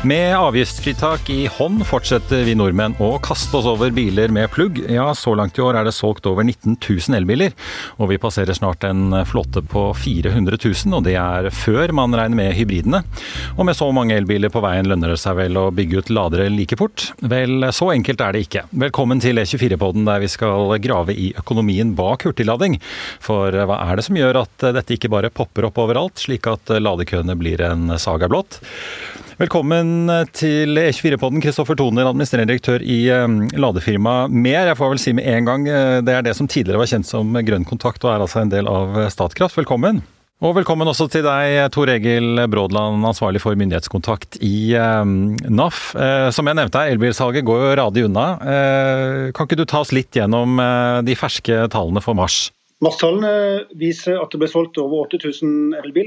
Med avgiftsfritak i hånd fortsetter vi nordmenn å kaste oss over biler med plugg. Ja, så langt i år er det solgt over 19 000 elbiler, og vi passerer snart en flåte på 400 000, og det er før man regner med hybridene. Og med så mange elbiler på veien lønner det seg vel å bygge ut ladere like fort? Vel, så enkelt er det ikke. Velkommen til E24-podden, der vi skal grave i økonomien bak hurtiglading. For hva er det som gjør at dette ikke bare popper opp overalt, slik at ladekøene blir en saga blått? Velkommen til E24-podden, Kristoffer Toner, administrerende direktør i ladefirma Mer. Jeg får vel si med en gang, det er det som tidligere var kjent som Grønn Kontakt, og er altså en del av Statkraft. Velkommen. Og velkommen også til deg, Tor Egil Brådland, ansvarlig for myndighetskontakt i NAF. Som jeg nevnte, elbilsalget går jo radig unna. Kan ikke du ta oss litt gjennom de ferske tallene for mars? Mars-tallene viser at det ble solgt over 8000 elbil,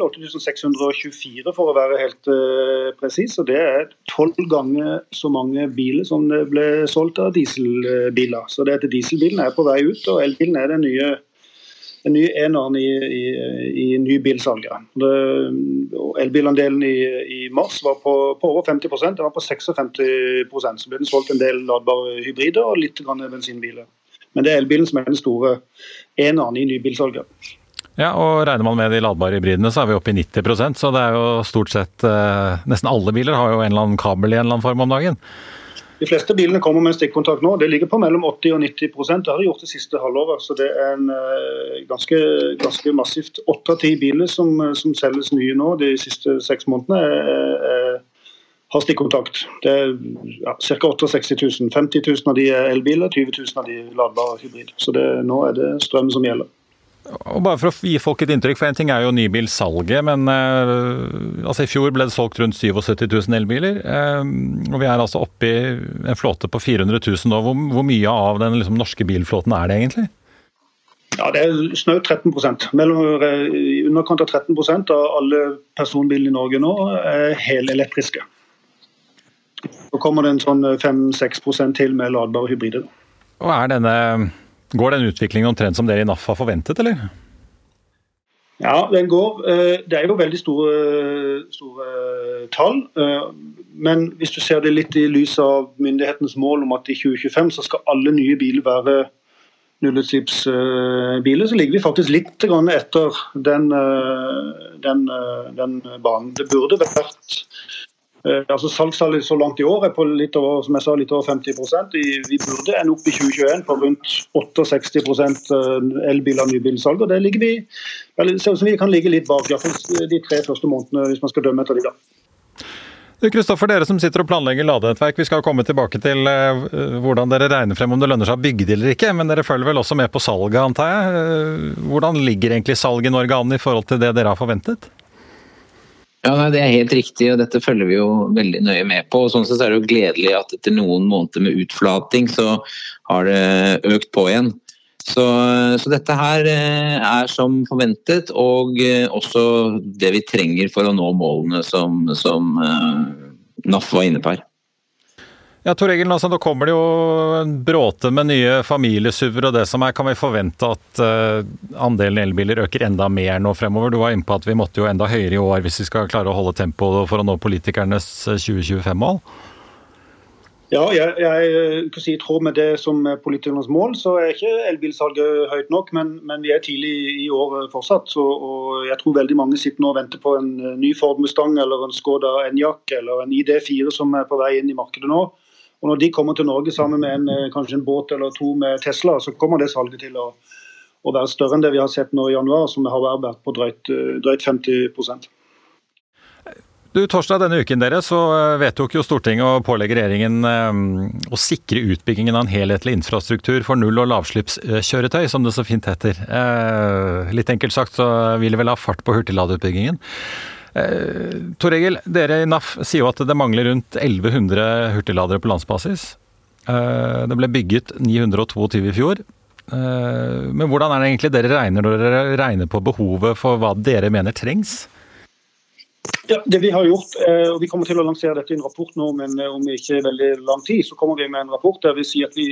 8624 for å være helt presis, og det er 12 ganger så mange biler som det ble solgt av dieselbiler. Så det er at dieselbilen er på vei ut, og elbilen er den nye eneren i nybilsalget. Elbilandelen i mars var på over 50%, det var på 56%, så ble den solgt en del ladbare hybrider og litt grann bensinbiler. Men det er elbilen som er den store eneren i nybilsalget. Ja, og regner man med de ladbare hybridene, så er vi oppe i 90%, så det er jo stort sett, nesten alle biler har jo en eller annen kabel i en eller annen form om dagen. De fleste bilene kommer med en stikkontakt nå. Det ligger på mellom 80 og 90%. Det har det gjort det siste halvåret, så det er en ganske massivt. 8 av 10 biler som selges nye nå de siste 6 månedene har stikkontakt. Det er ca. 68 000. 50 000 av de er elbiler, 20 000 av de ladbare hybrid. Så nå er det strøm som gjelder. Og bare for å gi folk et inntrykk, for en ting er jo nybilsalget, men altså i fjor ble det solgt rundt 77 000 elbiler, og vi er altså oppe i en flåte på 400 000 nå. Hvor mye av den norske bilflåten er det egentlig? Ja, det er snaut 13%. I underkant av 13% av alle personbiler i Norge nå er helelektriske. Så kommer det en sånn 5-6% til med ladbare hybrider. Og går den utviklingen omtrent som dere i NAF har forventet, eller? Ja, den går. Det er jo veldig store tall, men hvis du ser det litt i lys av myndighetens mål om at i 2025 så skal alle nye biler være nullutslippsbiler, så ligger vi faktisk litt etter den banen. Det burde vært salgstallet så langt i år er på litt over, som jeg sa, litt over 50%. Vi burde ende opp i 2021 på rundt 68% elbil- og nybilsalg, og det ligger vi, det ser ut som vi kan ligge litt bak, i hvert fall de 3 første månedene, hvis man skal dømme etter de da. Kristoffer, dere som sitter og planlegger ladenettverk, vi skal komme tilbake til hvordan dere regner frem om det lønner seg å bygge det eller ikke, men dere følger vel også med på salget, antar jeg. Hvordan ligger egentlig salget i Norge an i forhold til det dere har forventet? Ja, det er helt riktig, og dette følger vi jo veldig nøye med på. Og sånn sett er det jo gledelig at etter noen måneder med utflating så har det økt på igjen. Så dette her er som forventet, og også det vi trenger for å nå målene som NAF var inne på her. Ja, Tor Egil, nå kommer det jo en bråte med nye familiesuver, og det som kan vi forvente at andelen elbiler øker enda mer nå fremover. Du var inne på at vi måtte jo enda høyere i år hvis vi skal klare å holde tempo for å nå politikernes 2025-mål. Ja, jeg kan si i tråd med det som er politikernes mål, så er ikke elbilsalget høyt nok, men vi er tidlig i år fortsatt, og jeg tror veldig mange sitter nå og venter på en ny Ford Mustang eller en Skoda Enyaq eller en ID4 som er på vei inn i markedet nå. Og når de kommer til Norge sammen med kanskje en båt eller 2 med Tesla, så kommer det salget til å være større enn det vi har sett nå i januar, som har vært på drøyt 50%. Du, torsdag denne uken så vedtok jo Stortinget å pålegge regjeringen å sikre utbyggingen av en helhetlig infrastruktur for null- og lavslippskjøretøy, som det så fint heter. Litt enkelt sagt så vil det vel ha fart på hurtigladeutbyggingen. Tor Egil, dere i NAF sier jo at det mangler rundt 1100 hurtigladere på landsbasis. Det ble bygget 922 i fjor. Men hvordan er det egentlig dere regner når dere regner på behovet for hva dere mener trengs? Ja, det vi har gjort, og vi kommer til å lansere dette i en rapport nå, men om ikke veldig lang tid, så kommer vi med en rapport der vi sier at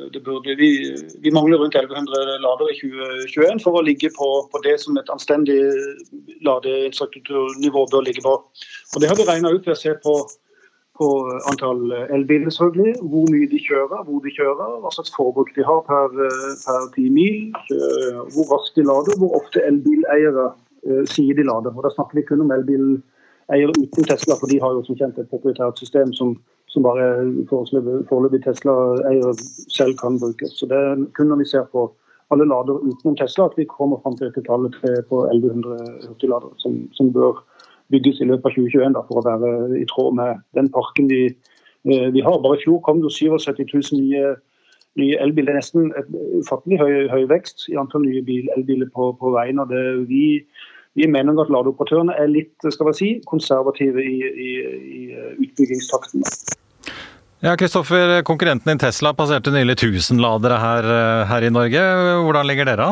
vi mangler rundt 1100 ladere i 2021 for å ligge på det som et anstendig ladeinfrastrukturnivå bør ligge på. Og det har vi regnet ut ved å se på på antall elbiler selvfølgelig, hvor mye de kjører, hvor de kjører, hva slags forbruk de har per 10 mil, hvor raskt de lader, hvor ofte elbileiere sier de lader. Og da snakker vi kun om elbileiere uten Tesla, for de har jo som kjent et proprietært system som bare foreløpig Tesla-eiere selv kan bruke. Så det er kun når vi ser på alle ladere utenom Tesla, at vi kommer frem til et tallet på 1100 hurtigladere, som bør bygges i løpet av 2021 da, for å være i tråd med den parken vi har. Bare i fjor kom det 77 000 nye elbiler, nesten et ufattelig høy vekst i antall nye elbiler på veien. Og vi mener at ladeoperatørene er litt, skal vi si, konservative i utbyggingstakten. Ja, Kristoffer, konkurrenten din Tesla passerte nylig 1000 ladere her i Norge. Hvordan ligger dere an?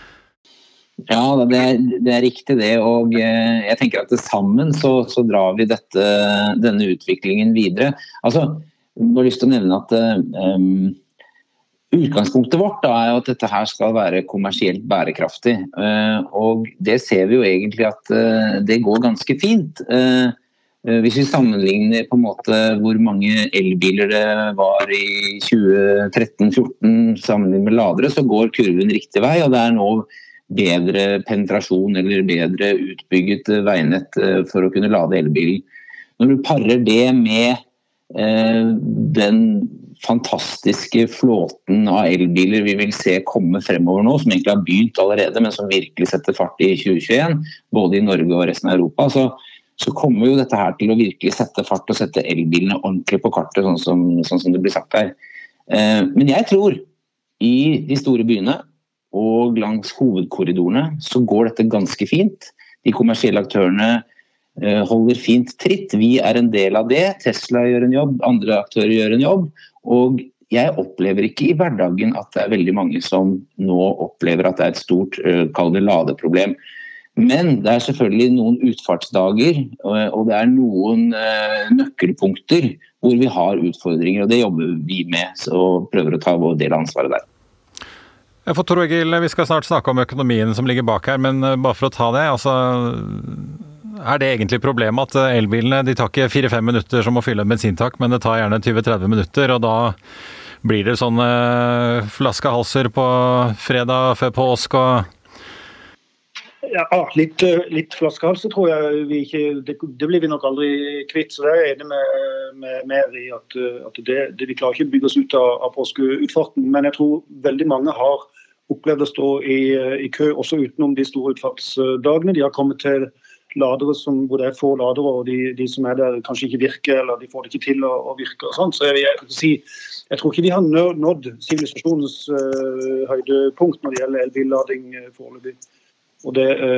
Ja, det er riktig det, og jeg tenker at sammen så drar vi denne utviklingen videre. Altså, jeg har lyst til å nevne at utgangspunktet vårt da, er jo at dette her skal være kommersielt bærekraftig, og det ser vi jo egentlig at det går ganske fint. Hvis vi sammenligner på en måte hvor mange elbiler det var i 2013-14 sammenlignet med ladere, så går kurven riktig vei, og det er nå bedre penetrasjon eller bedre utbygget veinett for å kunne lade elbilen. Når du parer det med den fantastiske flåten av elbiler vi vil se komme fremover nå, som egentlig har begynt allerede, men som virkelig setter fart i 2021, både i Norge og resten av Europa, så kommer jo dette her til å virkelig sette fart og sette elbilene ordentlig på kartet, sånn som det blir sagt her. Men jeg tror i de store byene og langs hovedkorridorene så går dette ganske fint. De kommersielle aktørene holder fint tritt. Vi er en del av det. Tesla gjør en jobb, andre aktører gjør en jobb, og jeg opplever ikke i hverdagen at det er veldig mange som nå opplever at det er et stort, kall det ladeproblem. Men det er selvfølgelig noen utfartsdager, og det er noen nøkkelpunkter hvor vi har utfordringer, og det jobber vi med, og prøver å ta vår del av ansvaret der. For Tor Egil, vi skal snart snakke om økonomien som ligger bak her, men bare for å ta det, altså, er det egentlig problemet at elbilene, de tar ikke 4-5 minutter som å fylle en bensintank, men det tar gjerne 20-30 minutter, og da blir det sånne flaskehalser på fredag før påsk og... Ja, litt flaskehalser tror jeg vi ikke, det blir vi nok aldri kvitt, så det er jeg enig med mer i at vi klarer ikke å bygge oss ut av påskeutfarten, men jeg tror veldig mange har opplevd å stå i kø også utenom de store utfartsdagene. De har kommet til ladere hvor det er få ladere, og de som er der kanskje ikke virker, eller de får det ikke til å virke og sånn, så jeg tror ikke vi har nådd sivilisasjonens høydepunkt når det gjelder elbillading foreløpig. Så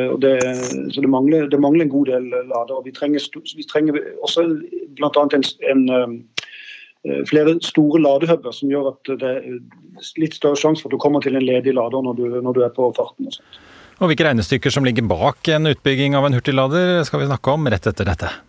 det mangler en god del lader. Vi trenger også blant annet flere store ladehubber som gjør at det er litt større sjanse for at du kommer til en ledig lader når du er på farten. Og sånt. Og hvilke regnestykker som ligger bak en utbygging av en hurtiglader skal vi snakke om rett etter dette.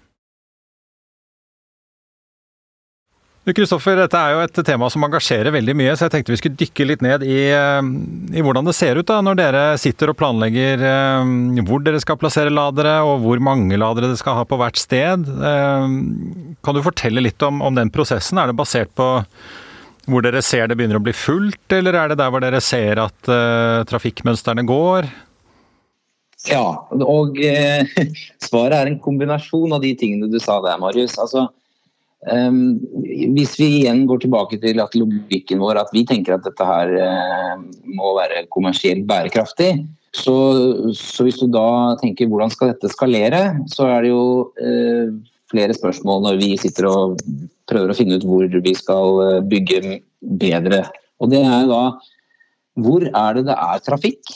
Kristoffer, dette er jo et tema som engasjerer veldig mye, så jeg tenkte vi skulle dykke litt ned i hvordan det ser ut da, når dere sitter og planlegger hvor dere skal plassere ladere, og hvor mange ladere det skal ha på hvert sted. Kan du fortelle litt om den prosessen? Er det basert på hvor dere ser det begynner å bli fullt, eller er det der hvor dere ser at trafikkmønsterne går? Ja, og svaret er en kombinasjon av de tingene du sa der, Marius. Altså, hvis vi igjen går tilbake til at logikken vår at vi tenker at dette her må være kommersielt bærekraftig, så hvis du da tenker hvordan skal dette skalere, så er det jo flere spørsmål når vi sitter og prøver å finne ut hvor vi skal bygge bedre. Og det er jo da, hvor er det er trafikk?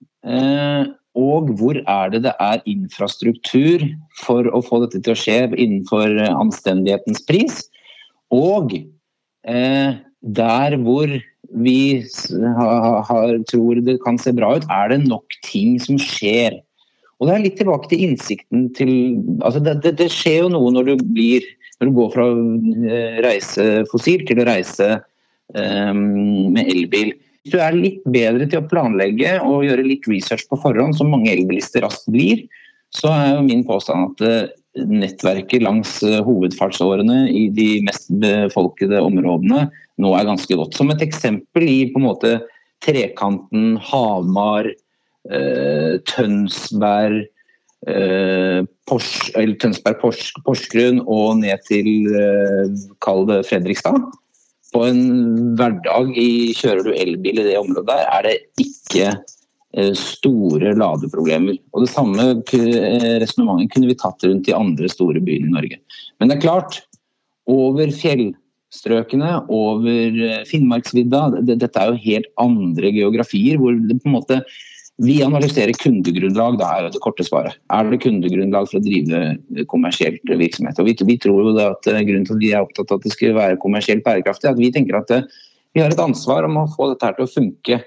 Og hvor er det er infrastruktur for å få dette til å skje innenfor anstendighetens pris? Og der hvor vi tror det kan se bra ut, er det nok ting som skjer? Og det er litt tilbake til innsikten til... Altså det skjer jo noe når du går fra å reise fossil til å reise med elbil. Hvis du er litt bedre til å planlegge og gjøre litt research på forhånd, som mange elbilister raskt blir, så er jo min påstand at nettverket langs hovedfartsårene i de mest befolkede områdene nå ganske godt. Som et eksempel i på en måte trekanten Hamar, Tønsberg, Porsgrunn og ned til kall det Fredrikstad. På en hverdag kjører du elbil i det området der, det ikke store ladeproblemer. Og det samme resonemanget kunne vi tatt rundt i andre store byer i Norge. Men det klart, over fjellstrøkene, over Finnmarksvidda, dette jo helt andre geografier, hvor det på en måte vi analyserer kundegrunnlag, da det korte svaret. Det kundegrunnlag for å drive kommersielt virksomhet? Og vi tror jo at grunnen til at vi opptatt av at det skal være kommersielt bærekraftig, at vi tenker at vi har et ansvar om å få dette her til å funke.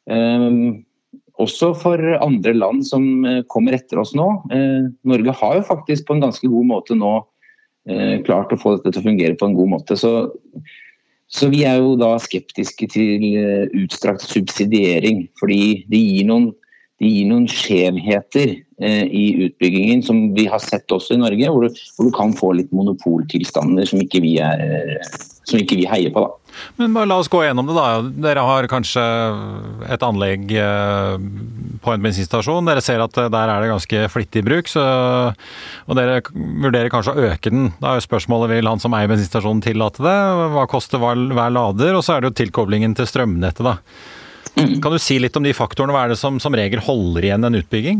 Også for andre land som kommer etter oss nå. Norge har jo faktisk på en ganske god måte nå klart å få dette til å fungere på en god måte. Så vi jo da skeptiske til utstrakt subsidiering, fordi det gir noen skjevheter i utbyggingen som vi har sett også i Norge, hvor du kan få litt monopoltilstander som ikke vi heier på da. Men bare la oss gå gjennom det da. Dere har kanskje et anlegg på en bensinstasjon. Dere ser at der det ganske flittig bruk, og dere vurderer kanskje å øke den. Da jo spørsmålet, vil han som eier bensinstasjonen tillate det? Hva koster hver lader? Og så det jo tilkoblingen til strømnettet da. Kan du si litt om de faktorene? Hva det som regel holder igjen en utbygging?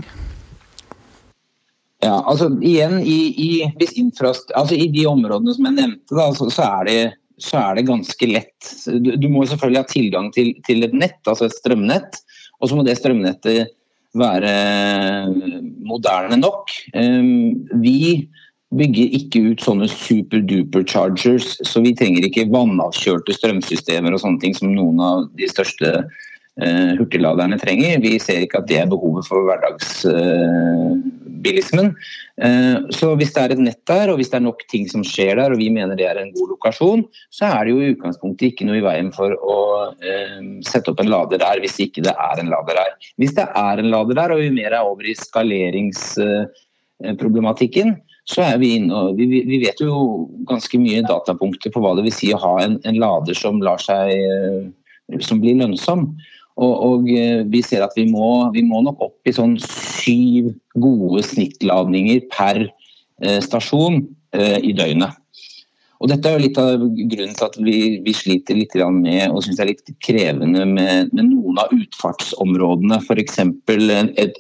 Ja, altså igjen i de områdene som jeg nevnte da, så det ganske lett. Du må selvfølgelig ha tilgang til et nett, altså et strømnett, og så må det strømnettet være moderne nok. Vi bygger ikke ut sånne super-duper chargers, så vi trenger ikke vannavkjørte strømsystemer og sånne ting som noen av de største hurtigladerne trenger. Vi ser ikke at det behovet for hverdagsbilismen. Så hvis det et nett der, og hvis det nok ting som skjer der, og vi mener det en god lokasjon, så det jo i utgangspunktet ikke noe i veien for å sette opp en lader der, hvis ikke det en lader der. Hvis det en lader der, og vi mer over i skaleringsproblematikken, så vi inne, og vi vet jo ganske mye datapunkter på hva det vil si å ha en lader som som blir lønnsom. Og vi ser at vi må nok opp i sånn 7 gode snittladninger per stasjon i døgnet. Og dette jo litt av grunnen til at vi sliter litt med, og synes det litt krevende med noen av utfartsområdene. For eksempel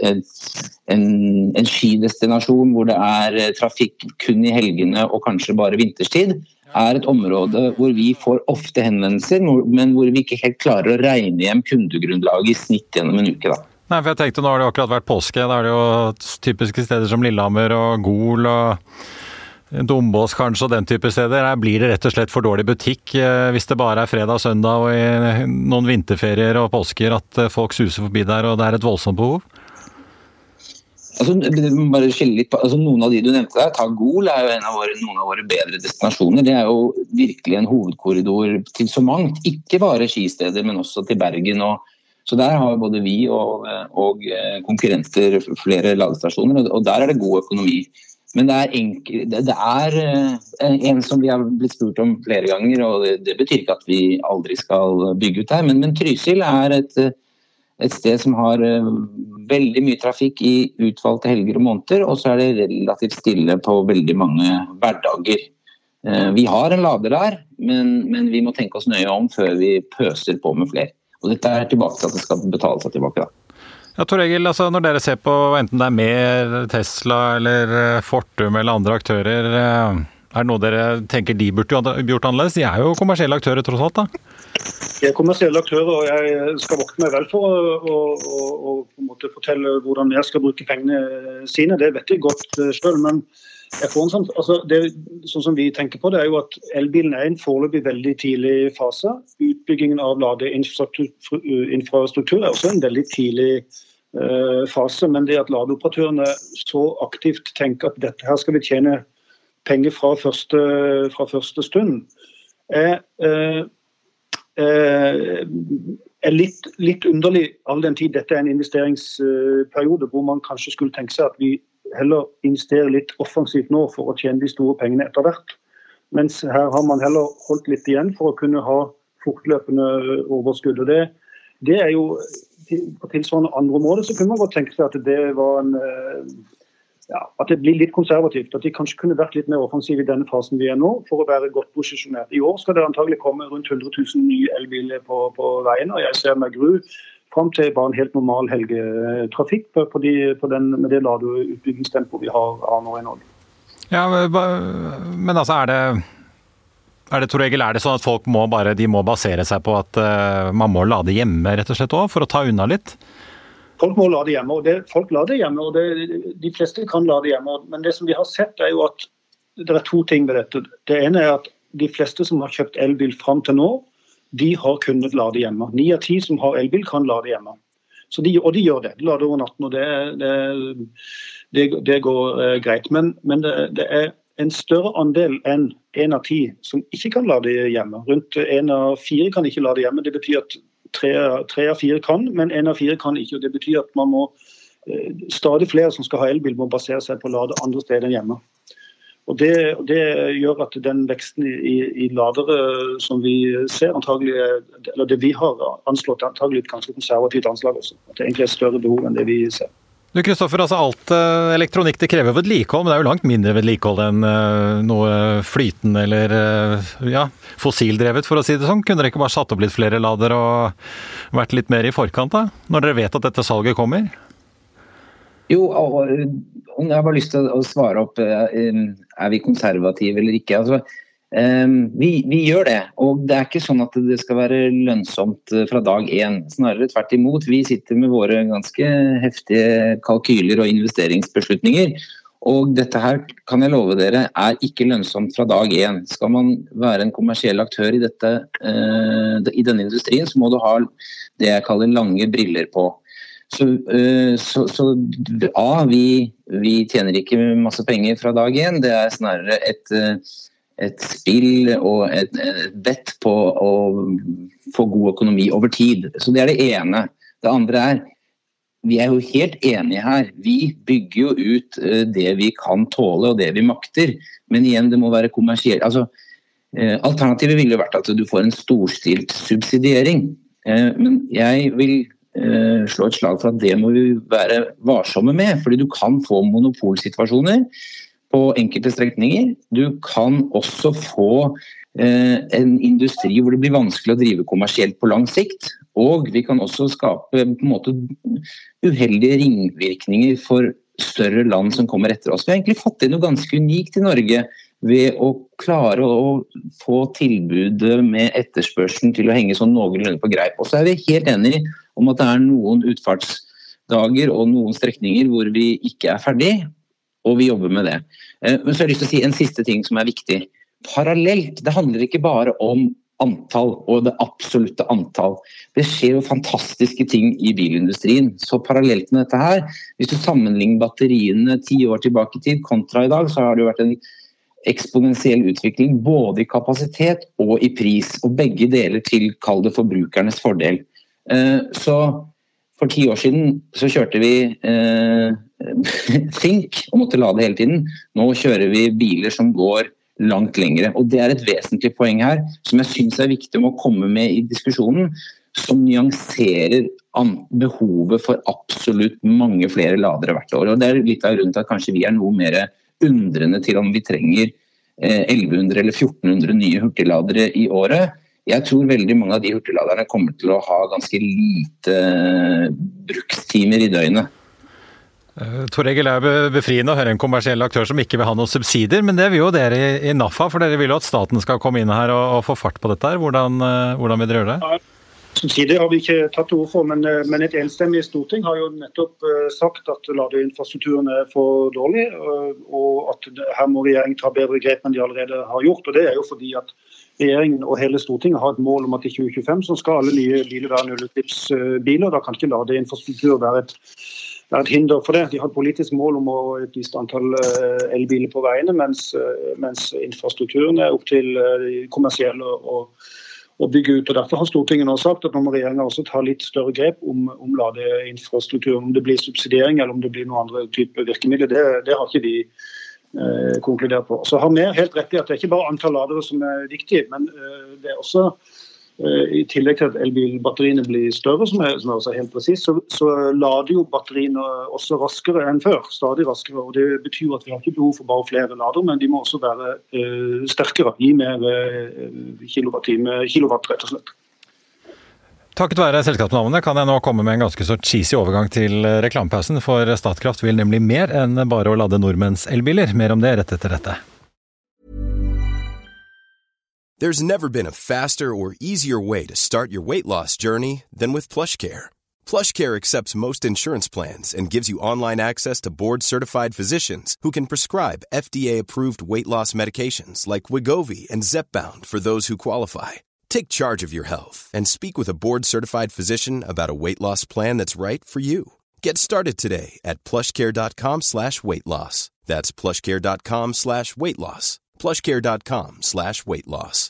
en skidestinasjon hvor det trafikk kun i helgene og kanskje bare vinterstid, et område hvor vi får ofte henvendelser, men hvor vi ikke helt klarer å regne hjem kundegrunnlaget i snitt gjennom en uke da. Nei, for jeg tenkte, nå har det akkurat vært påske, da det jo typiske steder som Lillehammer og Gol og Dombås kanskje og den type steder. Her blir det rett og slett for dårlig butikk hvis det bare fredag og søndag og i noen vinterferier og påsker at folk suser forbi der, og det et voldsomt behov. Altså, bare skille litt på, noen av de du nevnte der, Gol jo noen av våre bedre destinasjoner. Det jo virkelig en hovedkorridor til så mangt, ikke bare skisteder, men også til Bergen. Så der har både vi og konkurrenter flere ladestasjoner, og der det god økonomi. Men det en som vi har blitt spurt om flere ganger, og det betyr ikke at vi aldri skal bygge ut der, men Trysil et sted som har veldig mye trafikk i utvalgte helger og måneder, og så det relativt stille på veldig mange hverdager. Vi har en lader der, men vi må tenke oss nøye om før vi pøser på med flere. Og dette tilbake til at det skal betale seg tilbake da. Ja, Tor Egil, altså når dere ser på enten det mer Tesla eller Fortum eller andre aktører, det noe dere tenker de burde gjort annerledes? De jo kommersielle aktører tross alt da? Jeg kommersielle aktører, og jeg skal vokte meg vel for å på en måte fortelle hvordan jeg skal bruke pengene sine. Det vet jeg godt selv, men jeg får sånn som vi tenker på det, jo at elbilen en foreløpig veldig tidlig fase. Utbyggingen av ladeinfrastruktur også en veldig tidlig fase, men det at ladeoperatørene så aktivt tenker at dette her skal vi tjene penger fra første stund, litt underlig all den tid dette en investeringsperiode hvor man kanskje skulle tenke seg at vi heller investere litt offensivt nå for å tjene de store pengene etter hvert. Mens her har man heller holdt litt igjen for å kunne ha fortløpende overskudd. Og det jo på tilsvarende andre områder, så kunne man godt tenke seg at det var at det blir litt konservativt, at de kanskje kunne vært litt mer offensive i denne fasen vi nå, for å være godt posisjonert. I år skal det antagelig komme rundt 100 000 nye elbiler på veien, og jeg ser med gru frem til bare en helt normal helgetrafikk med det ladeutbyggingstempo vi har nå i Norge. Ja, men altså er det Tor Egil, er det sånn at folk må basere seg på at man må lade hjemme rett og slett også, for å ta unna litt? Folk må lade hjemme, og folk lader hjemme, og de fleste kan lade hjemme. Men det som vi har sett jo at det 2 ting ved dette. Det ene at de fleste som har kjøpt elbil frem til nå, de har kunnet lade hjemme. 9 av 10 som har elbil kan lade hjemme. Så de gjør det. De lader over natten, og det går greit. Men det en større andel enn 1 av 10 som ikke kan lade hjemme. Rundt 1 av 4 kan ikke lade hjemme. Det betyr at 3 av 4 kan, men 1 av 4 kan ikke. Og det betyr at man må, stadig flere som skal ha elbil må basere seg på å lade andre steder enn hjemme. Og det gjør at den veksten i ladere som vi ser antagelig, eller det vi har anslått antagelig et ganske konservativt anslag også. At det egentlig større behov enn det vi ser. Du Kristoffer, altså alt elektronikk det krever vedlikehold, men det jo langt mindre vedlikehold enn noe flytende eller fossildrevet, for å si det sånn. Kunne dere ikke bare satt opp litt flere lader og vært litt mer i forkant da, når dere vet at dette salget kommer? Jo, jeg har bare lyst til å svare opp, vi konservative eller ikke? Altså, vi gjør det, og det ikke sånn at det skal være lønnsomt fra dag 1. Snarere tvert imot, vi sitter med våre ganske heftige kalkyler og investeringsbeslutninger, og dette her kan jeg love dere ikke lønnsomt fra dag 1. Skal man være en kommersiell aktør i denne industrien, så må du ha det jeg kaller lange briller på. Vi tjener ikke masse penger fra dag 1, det snarere et spill og et bett på å få god økonomi over tid. Så det det ene. Det andre vi jo helt enige her. Vi bygger jo ut det vi kan tåle og det vi makter. Men igjen, det må være kommersielt. Altså, alternativet ville jo vært at du får en storstilt subsidiering. Men jeg vil slå et slag for at det må vi være varsomme med, fordi du kan få monopolsituasjoner på enkelte strekninger. Du kan også få en industri hvor det blir vanskelig å drive kommersielt på lang sikt, og vi kan også skape på en måte uheldige ringvirkninger for større land som kommer etter oss. Vi har egentlig fått til noe ganske unikt i Norge ved å klare å få tilbudet med etterspørselen til å henge sånn noenlunde på greip. Og så vi helt enige om at det noen utfartsdager og noen strekninger hvor vi ikke ferdig, og vi jobber med det. Men så har jeg lyst til å si en siste ting som viktig. Parallelt, det handler ikke bare om antall og det absolutte antall. Det skjer jo fantastiske ting i bilindustrien. Så parallelt med dette her, hvis du sammenligner batteriene 10 år tilbake i tid kontra i dag, så har det jo vært en eksponentiell utvikling både i kapasitet og i pris, og begge deler til kall det forbrukernes fordel. Så for 10 år siden så kjørte vi Think og måtte lade hele tiden. Nå kjører vi biler som går langt lengre, og det et vesentlig poeng her som jeg synes viktig å komme med i diskusjonen, som nyanserer behovet for absolutt mange flere ladere hvert år. Og det litt av grunnen til at kanskje vi noe mer undrende til om vi trenger 1100 eller 1400 nye hurtigladere i året. Jeg tror veldig mange av de hurtigladerne kommer til å ha ganske lite brukstimer i døgnet. Tor Egil, befriende å høre en kommersiell aktør som ikke vil ha noen subsidier, men det vil jo dere i NAFA, for dere vil jo at staten skal komme inn her og få fart på dette her. Hvordan vil dere gjøre det? Subsidier har vi ikke tatt ord for, men et enstemmig storting har jo nettopp sagt at ladeinfrastrukturen for dårlig, og at her må regjeringen ta bedre grep enn de allerede har gjort, og det jo fordi at regjeringen og hele Stortinget har et mål om at i 2025 så skal alle nye biler være nullutslippsbiler. Da kan ikke ladeinfrastruktur være et hinder for det. De har et politisk mål om et visst antall elbiler på veiene, mens infrastrukturen opp til de kommersielle å bygge ut. Og derfor har Stortinget nå sagt at nå må regjeringen også ta litt større grep om ladeinfrastrukturen. Om det blir subsidiering eller om det blir noen andre type virkemidler, det har ikke de konkludert på. Så har vi helt rett i at det er ikke bare antall ladere som er viktig, men det er også i tillegg til at elbilbatteriene blir større, som er også helt precis, så lader jo batteriene også raskere enn før, stadig raskere, og det betyr at vi har ikke behov for bare flere lader, men de må også være sterkere, gi mer kilowatt rett og slett. Takket være selskapsnavnet kan jeg nå komme med en ganske så cheesy overgang til reklamepausen, for Statkraft vil nemlig mer enn bare å lade nordmenns elbiler. Mer om det rett etter dette. There's never been a faster or easier way to start your weight loss journey than with PlushCare. PlushCare accepts most insurance plans and gives you online access to board-certified physicians who can prescribe FDA-approved weight loss medications like Wegovy and Zepbound for those who qualify. Take charge of your health and speak with a board-certified physician about a weight loss plan that's right for you. Get started today at plushcare.com/weightloss. That's plushcare.com/weightloss. plushcare.com/weightloss.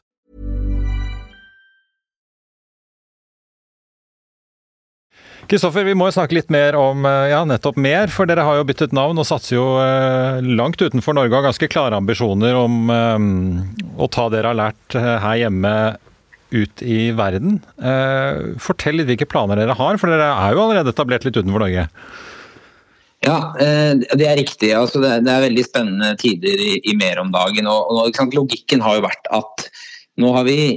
Kristoffer, vi må jo snakke litt mer om, nettopp mer, for dere har jo byttet navn og satser jo langt utenfor Norge og har ganske klare ambisjoner om å ta dere har lært her hjemme ut i verden. Fortell litt hvilke planer dere har, for dere er jo allerede etablert litt utenfor Norge. Ja, det er riktig. Altså, det er veldig spennende tider i mer om dagen. Og logikken har jo vært at nå har vi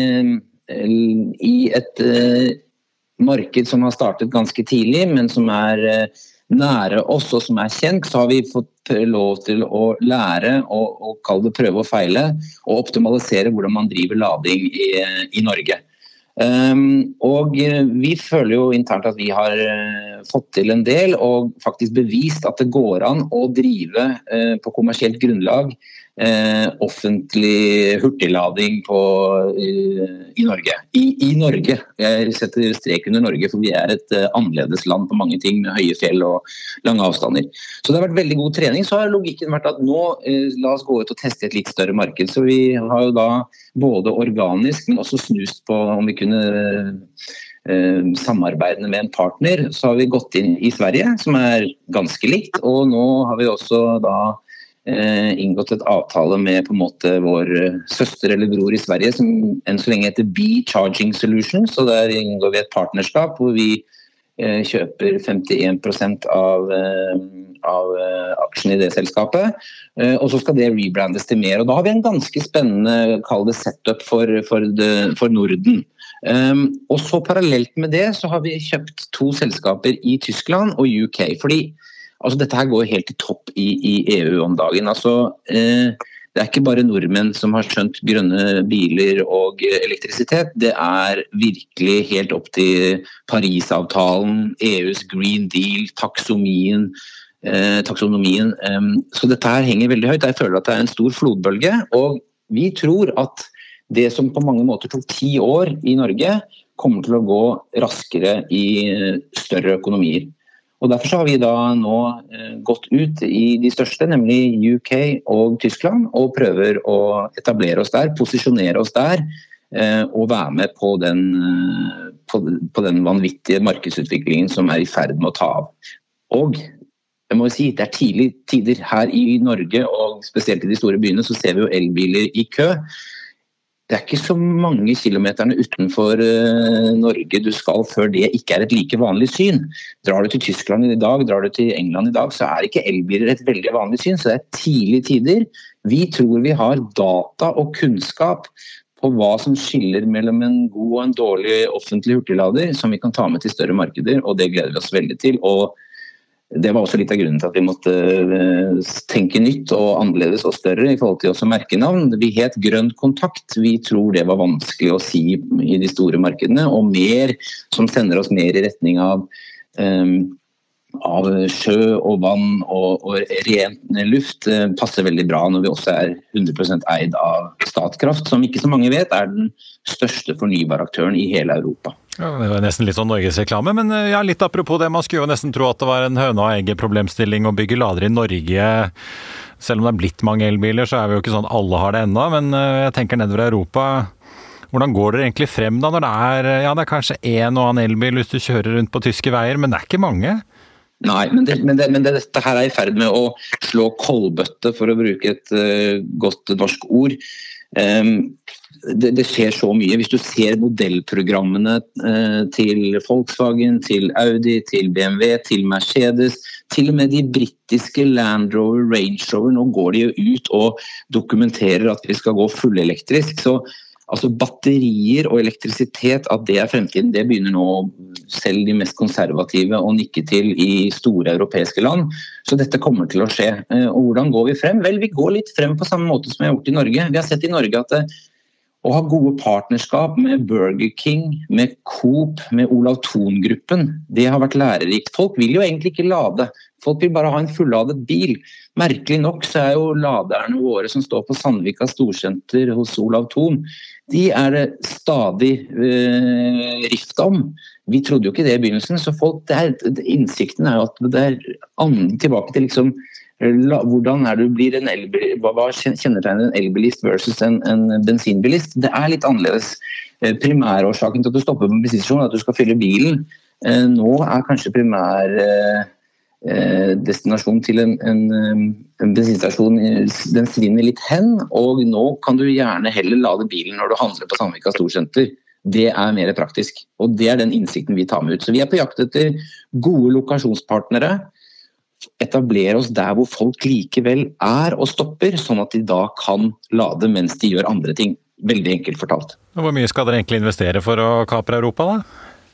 i et marked som har startet ganske tidlig, men som er nære oss og som er kjent, så har vi fått lov til å lære og kalle det prøve og feile, og optimalisere hvordan man driver lading i Norge. Og vi føler jo internt at vi har fått til en del og faktisk bevist at det går an å drive på kommersielt grunnlag offentlig hurtiglading i Norge. I Norge. Jeg setter strek under Norge, for vi er et annerledes land på mange ting med høye fjell og lange avstander. Så det har vært veldig god trening. Så har logikken vært at nå la oss gå ut og teste et litt større marked. Så vi har jo da både organisk, men også snust på om vi kunne samarbeidende med en partner. Så har vi gått inn i Sverige, som er ganske likt, og nå har vi også da inngått et avtale med på en måte vår søster eller bror i Sverige, som enn så lenge heter B-Charging Solutions, så der inngår vi et partnerskap hvor vi kjøper 51% av aksjene i det selskapet, og så skal det rebrandes til mer, og da har vi en ganske spennende, kall det setup for Norden. Og så parallelt med det så har vi kjøpt 2 selskaper i Tyskland og UK, fordi dette her går helt til topp i EU om dagen. Det er ikke bare nordmenn som har skjønt grønne biler og elektrisitet. Det er virkelig helt opp til Paris-avtalen, EUs Green Deal, taksonomien. Så dette her henger veldig høyt. Jeg føler at det er en stor flodbølge, og vi tror at det som på mange måter tok 10 år i Norge, kommer til å gå raskere i større økonomier. Og derfor så har vi da nå gått ut i de største, nemlig UK og Tyskland, og prøver å etablere oss der, posisjonere oss der, og være med på den vanvittige markedsutviklingen som er i ferd med å ta av. Og jeg må si, det er tidlige tider her i Norge, og spesielt i de store byene, så ser vi jo elbiler i kø. Det er ikke så mange kilometerne utenfor Norge du skal før det ikke er et like vanlig syn. Drar du til Tyskland i dag, drar du til England i dag, så er ikke elbiler et veldig vanlig syn, så det er tidlige tider. Vi tror vi har data og kunnskap på hva som skiller mellom en god og en dårlig offentlig hurtiglader, som vi kan ta med til større markeder, og det gleder vi oss veldig til, og det var også litt av grunnen til at vi måtte tenke nytt og annerledes og større i forhold til også merkenavn. Vi het Grønn Kontakt. Vi tror det var vanskelig å si i de store markedene, og mer som sender oss mer i retning av sjø og vann og ren luft passer veldig bra når vi også er 100% eid av Statkraft, som ikke så mange vet er den største fornybaraktøren i hele Europa. Ja, det var nesten litt sånn Norgesreklame, men litt apropos det, man skulle jo nesten tro at det var en høna og egget problemstilling å bygge lader i Norge. Selv om det er blitt mange elbiler, så er vi jo ikke sånn alle har det enda, men jeg tenker nedover Europa, Hvordan går dere egentlig frem da, når det er kanskje en og annen elbil hvis du kjører rundt på tyske veier, men det ikke mange? Nei, men dette her I ferd med å slå kolbøtte, for å bruke et godt norsk ord. Det skjer så mye. Hvis du ser modellprogrammene til Volkswagen, til Audi, til BMW, til Mercedes, til og med de britiske Land Rover, Range Rover, nå går de jo ut og dokumenterer at vi skal gå fullelektrisk. Så altså batterier og elektrisitet, at det fremtiden, det begynner nå selv de mest konservative å nikke til I store europeiske land. Så dette kommer til å skje. Og hvordan går vi frem? Vel, vi går litt frem på samme måte som vi har gjort I Norge. Vi har sett I Norge at å ha gode partnerskap med Burger King, med Coop, med Olav Thon-gruppen, det har vært lærerikt. Folk vil jo egentlig ikke lade. Folk vil bare ha en fulladet bil. Merkelig nok så jo laderne våre som står på Sandvika Storsenter hos Olav Thon, de det stadig rift om. Vi trodde jo ikke det I begynnelsen, så folk, innsikten jo at det tilbake til liksom hvordan du blir en elbil, hva kjennetegner en elbilist versus en bensinbilist? Det litt annerledes. Primærårsaken til at du stopper på en bensinstasjon at du skal fylle bilen. Nå kanskje primær destinasjon til en bensinstasjon, den svinner litt hen, og nå kan du gjerne heller lade bilen når du handler på Sandvika Storsenter. Det mer praktisk, og det den innsikten vi tar med ut. Så vi på jakt etter gode lokasjonspartnere, etablere oss der hvor folk likevel og stopper, sånn at de da kan lade mens de gjør andre ting. Veldig enkelt fortalt. Og hvor mye skal dere egentlig investere for å kapre Europa da?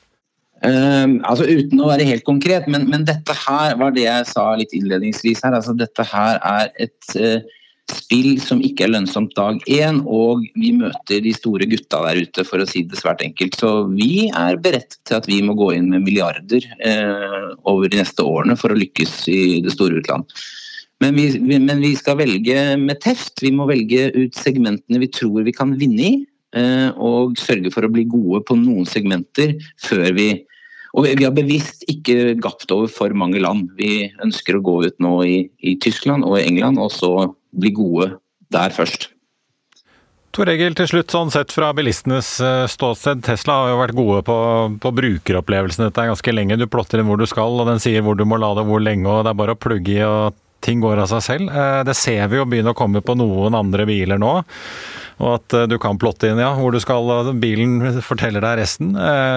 Altså uten å være helt konkret, men dette her var det jeg sa litt innledningsvis her, altså dette her et spill som ikke lønnsomt dag 1, og vi møter de store gutta der ute, for å si det svært enkelt. Så vi beredt til at vi må gå inn med milliarder over de neste årene for å lykkes I det store utland. Men vi skal velge med teft. Vi må velge ut segmentene vi tror vi kan vinne I, og sørge for å bli gode på noen segmenter før vi har bevisst ikke gapt over for mange land. Vi ønsker å gå ut nå I Tyskland og I England, og så bli gode der først. Tor Egil, til slutt, sånn sett fra bilistenes ståsted, Tesla har jo vært gode på brukeropplevelsen. Dette ganske lenge. Du plotter inn hvor du skal, og den sier hvor du må lade, hvor lenge, og det bare å plugge I, og ting går av seg selv. Det ser vi jo begynne å komme på noen andre biler nå, og at du kan plotte inn hvor du skal, og bilen forteller deg resten.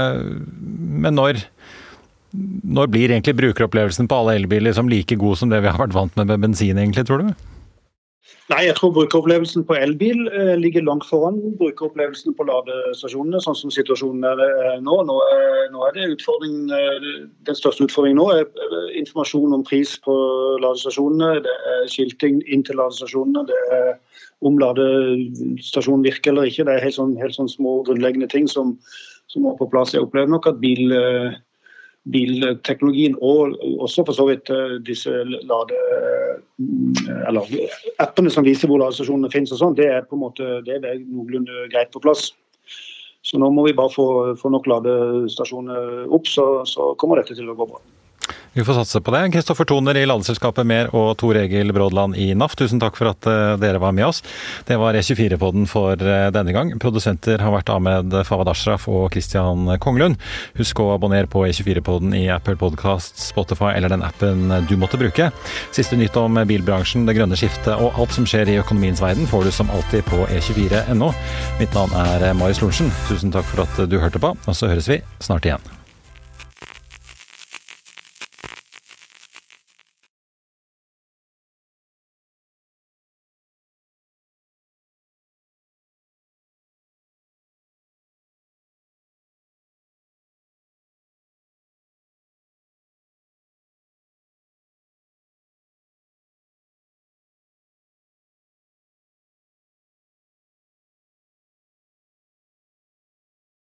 Men når blir egentlig brukeropplevelsen på alle elbiler som like god som det vi har vært vant med bensin egentlig, tror du? Nei, jeg tror brukeropplevelsen på elbil ligger langt foran brukeropplevelsen på ladestasjonene, sånn som situasjonen nå. Nå det utfordringen, den største utfordringen nå informasjon om pris på ladestasjonene, det skilting inn til ladestasjonene, det om ladestasjonen virker eller ikke, det helt sånn små grunnleggende ting som må på plass. Jeg opplever nok at bilteknologien og også for så vidt disse appene som viser hvor ladestasjonene finnes og sånn, det på en måte det noenlunde greit på plass. Så nå må vi bare få nok ladestasjoner opp, så kommer dette til å gå bra. Vi får satse på det. Kristoffer Toner I Ladeselskapet Mer og Tor Egil Brådland I NAF. Tusen takk for at dere var med oss. Det var E24-podden for denne gang. Produsenter har vært Ahmed Fawad Ashraf og Christian Konglund. Husk å abonnere på E24-podden I Apple Podcasts, Spotify eller den appen du måtte bruke. Siste nytt om bilbransjen, det grønne skiftet og alt som skjer I økonomiens verden får du som alltid på E24.no. Mitt navn Marius Lorentzen. Tusen takk for at du hørte på, og så høres vi snart igjen.